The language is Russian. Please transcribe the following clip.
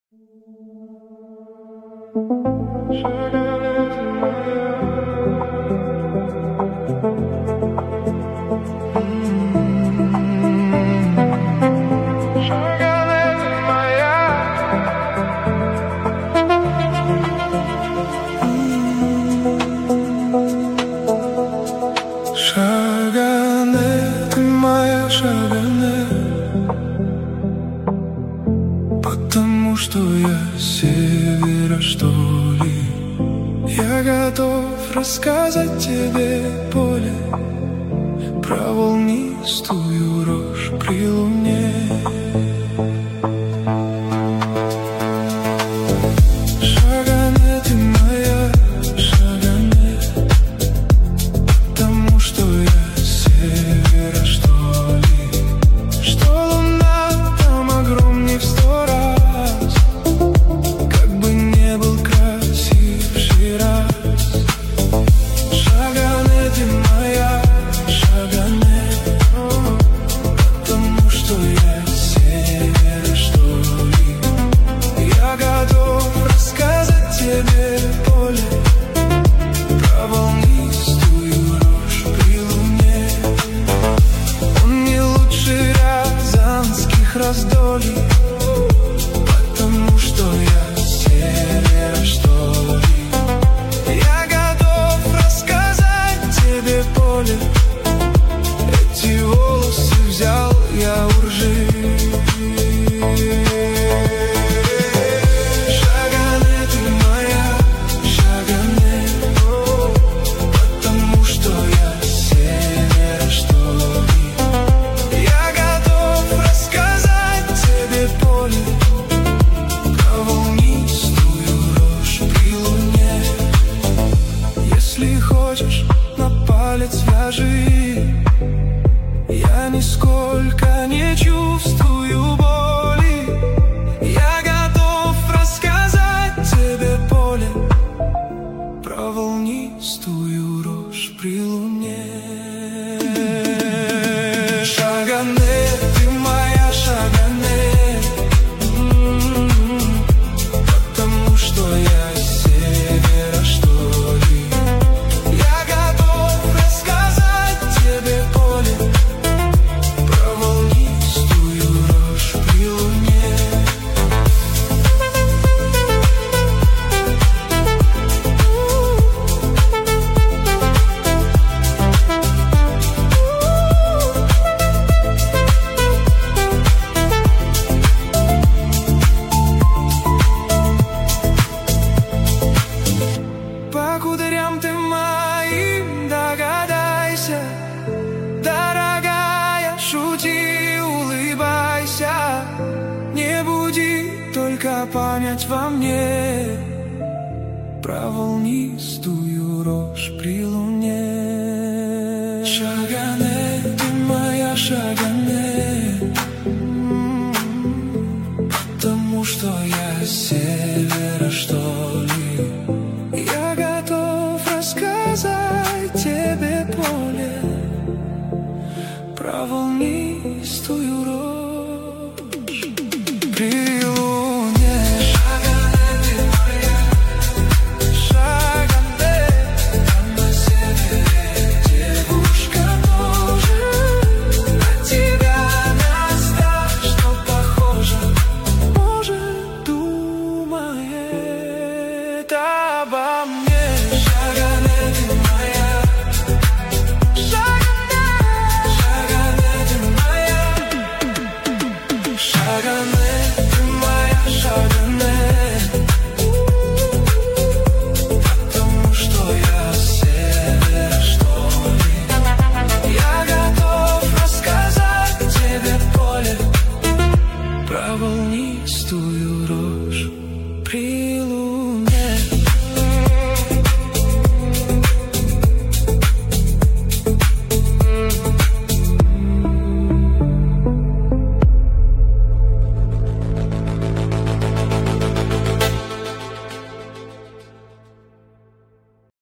Шагане, ты моя Шагане, потому что я с севера, что ли. Я готов рассказать тебе, поле, про волнистую рожь при луне. Шагане, ты моя Шагане, потому что я с севера, что ли. Что луна там огромней в 100 раз, как бы не был красив Шираз. Шагане, ты моя Шагане, потому что я с севера, что ли. Я готов рассказать тебе, поле, про волнистую рожь при луне. Он не лучше рязанских раздолий, потому что я с севера, что ли. Я готов рассказать тебе, поле, эти волосы взял я у ржи. Шагане, ты моя Шагане, потому что я с севера, что ли. Я готов рассказать тебе, поле, про волнистую рожь при луне. Если хочешь, на палец вяжи, я нисколько не чувствую боли. Я готов рассказать тебе, поле, про волнистую рожь при луне. Шагане, ты моя Шагане, потому что я с севера, что ли. Я готов рассказать тебе, поле, про волнистую рожь при луне. По кудрям ты моим догадайся, дорогая, шути, улыбайся. Не буди только память во мне, про волнистую рожь при луне. Шагане, ты моя Шагане, потому что я с севера, что ли. Я готов рассказать тебе, поле, про волнистую рожь при луне. Шагане, ты моя Шагане, там на севере девушка тоже на тебя нас так, что похоже. Может, думает обо мне. Шагане, ты моя Шагане, Шагане, ты моя Шагане.